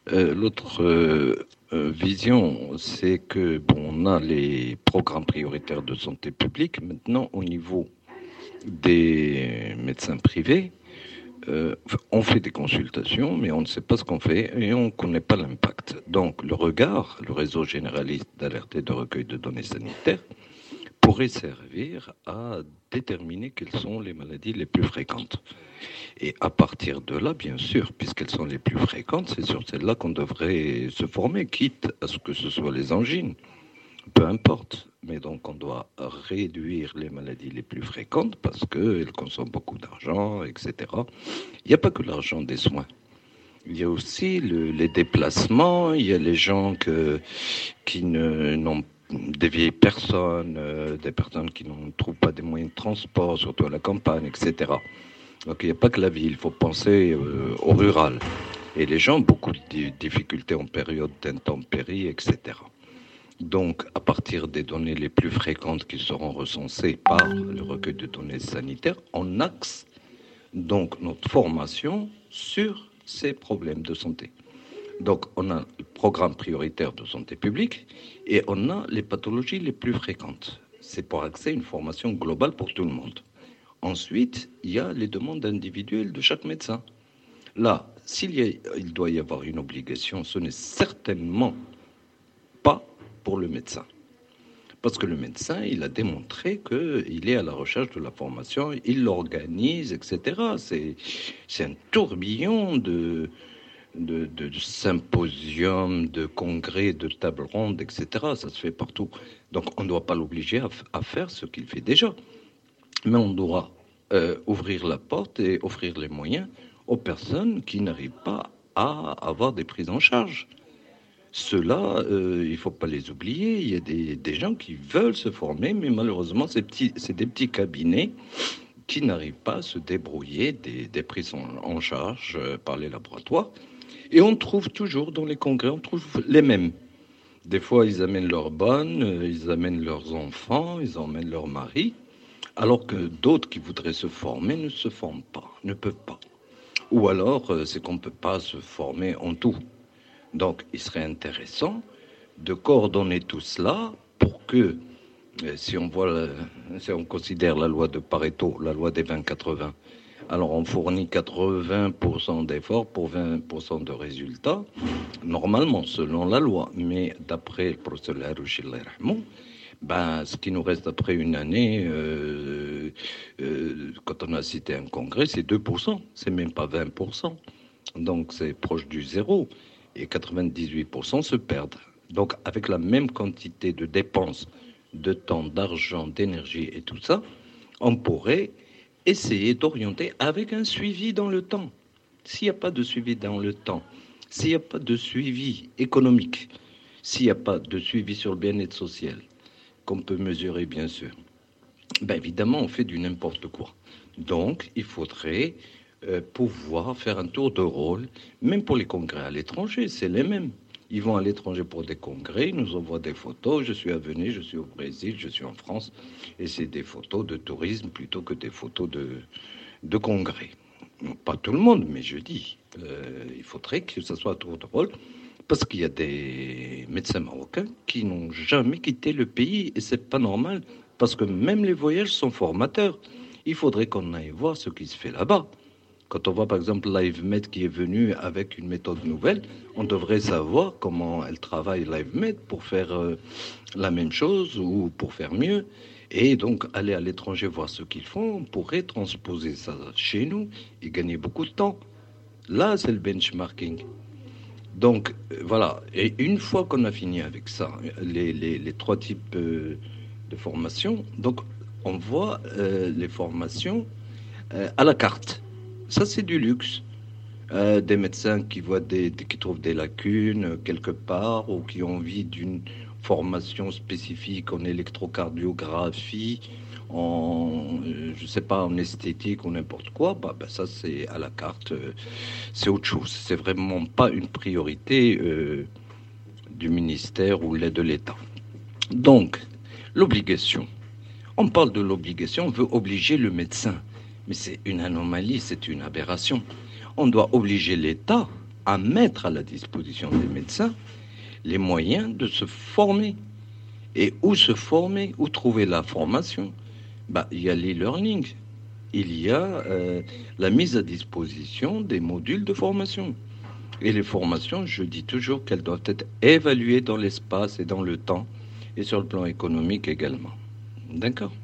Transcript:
L'autre vision, c'est que on a les programmes prioritaires de santé publique. Maintenant, au niveau des médecins privés, on fait des consultations, mais on ne sait pas ce qu'on fait et on ne connaît pas l'impact. Donc, le réseau généraliste d'alerte et de recueil de données sanitaires, pourrait servir à déterminer quelles sont les maladies les plus fréquentes. Et à partir de là, bien sûr, puisqu'elles sont les plus fréquentes, c'est sur celles-là qu'on devrait se former, quitte à ce que ce soit les angines, peu importe. Mais donc, on doit réduire les maladies les plus fréquentes parce qu'elles consomment beaucoup d'argent, etc. Il n'y a pas que l'argent des soins. Il y a aussi les déplacements, il y a les gens qui n'ont des vieilles personnes, des personnes qui ne trouvent pas des moyens de transport, surtout à la campagne, etc. Donc il n'y a pas que la ville, il faut penser au rural. Et les gens ont beaucoup de difficultés en période d'intempéries, etc. Donc, à partir des données les plus fréquentes qui seront recensées par le recueil de données sanitaires, on axe donc notre formation sur ces problèmes de santé. Donc, on a le programme prioritaire de santé publique et on a les pathologies les plus fréquentes. C'est pour axer une formation globale pour tout le monde. Ensuite, il y a les demandes individuelles de chaque médecin. Là, il doit y avoir une obligation, ce n'est certainement pas pour le médecin. Parce que le médecin, il a démontré qu'il est à la recherche de la formation, il l'organise, etc. C'est un tourbillon de symposiums, de congrès, de tables rondes, etc. Ça se fait partout. Donc on ne doit pas l'obliger à faire ce qu'il fait déjà. Mais on doit ouvrir la porte et offrir les moyens aux personnes qui n'arrivent pas à avoir des prises en charge. Ceux-là, il ne faut pas les oublier. Il y a des gens qui veulent se former, mais malheureusement, c'est des petits cabinets qui n'arrivent pas à se débrouiller des prises en charge par les laboratoires. Et on trouve toujours dans les congrès, on trouve les mêmes. Des fois, ils amènent leurs bonnes, ils amènent leurs enfants, ils emmènent leurs maris, alors que d'autres qui voudraient se former ne se forment pas, ne peuvent pas. Ou alors, c'est qu'on ne peut pas se former en tout. Donc, il serait intéressant de coordonner tout cela pour que, si on considère la loi de Pareto, la loi des 20-80, alors on fournit 80% d'efforts pour 20% de résultats, normalement, selon la loi. Mais d'après le professeur Larouche, ce qui nous reste après une année, quand on a cité un congrès, c'est 2%, c'est même pas 20%. Donc c'est proche du zéro. Et 98% se perdent. Donc avec la même quantité de dépenses, de temps, d'argent, d'énergie et tout ça, on pourrait essayer d'orienter avec un suivi dans le temps. S'il n'y a pas de suivi dans le temps, s'il n'y a pas de suivi économique, s'il n'y a pas de suivi sur le bien-être social, qu'on peut mesurer bien sûr, évidemment on fait du n'importe quoi. Donc il faudrait pouvoir faire un tour de rôle, même pour les congrès à l'étranger, c'est les mêmes. Ils vont à l'étranger pour des congrès, ils nous envoient des photos, je suis à Venise, je suis au Brésil, je suis en France, et c'est des photos de tourisme plutôt que des photos de congrès. Pas tout le monde, mais je dis, il faudrait que ce soit un tour de rôle, parce qu'il y a des médecins marocains qui n'ont jamais quitté le pays, et c'est pas normal, parce que même les voyages sont formateurs. Il faudrait qu'on aille voir ce qui se fait là-bas. Quand on voit par exemple LiveMed qui est venu avec une méthode nouvelle, on devrait savoir comment elle travaille LiveMed pour faire la même chose ou pour faire mieux. Et donc aller à l'étranger voir ce qu'ils font, on pourrait transposer ça chez nous et gagner beaucoup de temps. Là, c'est le benchmarking. Donc voilà, et une fois qu'on a fini avec ça, les trois types de formations, donc on voit les formations à la carte. Ça, c'est du luxe. Des médecins qui trouvent des lacunes quelque part ou qui ont envie d'une formation spécifique en électrocardiographie, je sais pas, en esthétique ou n'importe quoi, ça c'est à la carte, c'est autre chose. C'est vraiment pas une priorité du ministère ou de l'État. Donc, l'obligation. On parle de l'obligation, on veut obliger le médecin. Mais c'est une anomalie, c'est une aberration. On doit obliger l'État à mettre à la disposition des médecins les moyens de se former. Et où se former, où trouver la formation? Il y a l'e-learning, il y a la mise à disposition des modules de formation. Et les formations, je dis toujours qu'elles doivent être évaluées dans l'espace et dans le temps, et sur le plan économique également. D'accord?